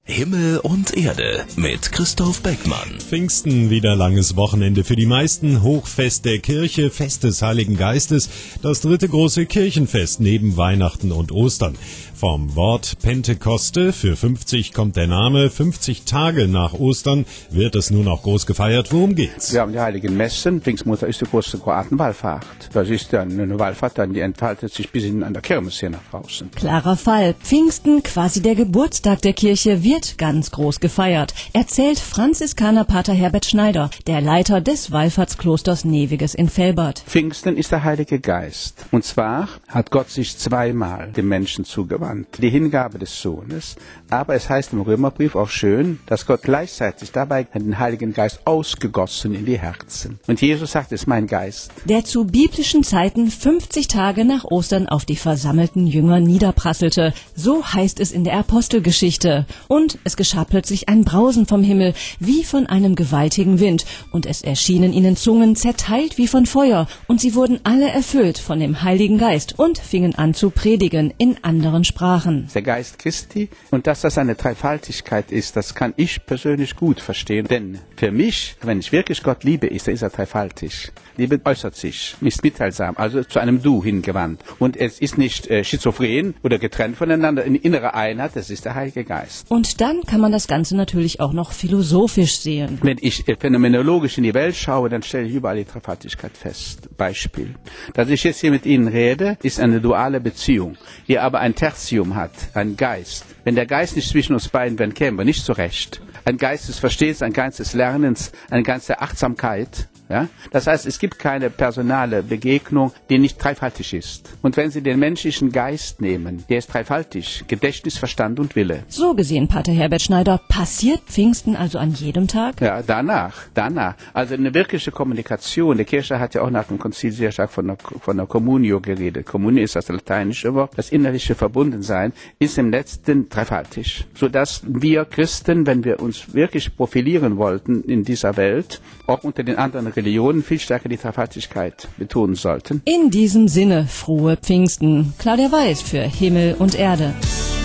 Himmel und Erde mit Christoph Beckmann. Pfingsten, wieder langes Wochenende für die meisten. Hochfest der Kirche, Fest des Heiligen Geistes, das dritte große Kirchenfest neben Weihnachten und Ostern. Vom Wort Pentekoste, für 50 kommt der Name, 50 Tage nach Ostern wird es nun auch groß gefeiert. Worum geht's? Wir haben die Heiligen Messen. Pfingstmutter ist die große Kroatenwallfahrt. Das ist dann eine Wallfahrt, die entfaltet sich bis hin an der Kirmes hier nach draußen. Klarer Fall. Pfingsten, quasi der Geburtstag der Kirche, wird ganz groß gefeiert, erzählt Franziskaner Pater Herbert Schneider, der Leiter des Wallfahrtsklosters Neviges in Velbert. Pfingsten ist der Heilige Geist. Und zwar hat Gott sich zweimal dem Menschen zugewandt. Die Hingabe des Sohnes. Aber es heißt im Römerbrief auch schön, dass Gott gleichzeitig dabei den Heiligen Geist ausgegossen in die Herzen. Und Jesus sagt, es ist mein Geist. Der zu biblischen Zeiten 50 Tage nach Ostern auf die versammelten Jünger niederprasselte. So heißt es in der Apostelgeschichte. Und es geschah plötzlich ein Brausen vom Himmel, wie von einem gewaltigen Wind. Und es erschienen ihnen Zungen zerteilt wie von Feuer. Und sie wurden alle erfüllt von dem Heiligen Geist und fingen an zu predigen in anderen Sprachen. Der Geist Christi, und dass das eine Dreifaltigkeit ist, das kann ich persönlich gut verstehen. Denn für mich, wenn ich wirklich Gott liebe, ist er dreifaltig. Liebe äußert sich, ist mitteilsam, also zu einem Du hingewandt. Und es ist nicht schizophren oder getrennt voneinander, eine innere Einheit, das ist der Heilige Geist. Und dann kann man das Ganze natürlich auch noch philosophisch sehen. Wenn ich phänomenologisch in die Welt schaue, dann stelle ich überall die Dreifaltigkeit fest. Beispiel. Dass ich jetzt hier mit Ihnen rede, ist eine duale Beziehung, die aber ein Tertium hat, ein Geist. Wenn der Geist nicht zwischen uns beiden wäre, kämen wir nicht zurecht. Ein Geist des Verstehens, ein Geist des Lernens, ein Geist der Achtsamkeit. Ja? Das heißt, es gibt keine personale Begegnung, die nicht dreifaltig ist. Und wenn Sie den menschlichen Geist nehmen, der ist dreifaltig, Gedächtnis, Verstand und Wille. So gesehen, Pater Herbert Schneider, passiert Pfingsten also an jedem Tag? Ja, danach. Also eine wirkliche Kommunikation. Die Kirche hat ja auch nach dem Konzil sehr stark von der Communio geredet. Communio ist das lateinische Wort. Das innerliche Verbundensein ist im Letzten dreifaltig. Sodass wir Christen, wenn wir uns wirklich profilieren wollten in dieser Welt, auch unter den anderen Religionen viel stärker die Dreifaltigkeit betonen sollten. In diesem Sinne, frohe Pfingsten. Claudia Weiß für Himmel und Erde.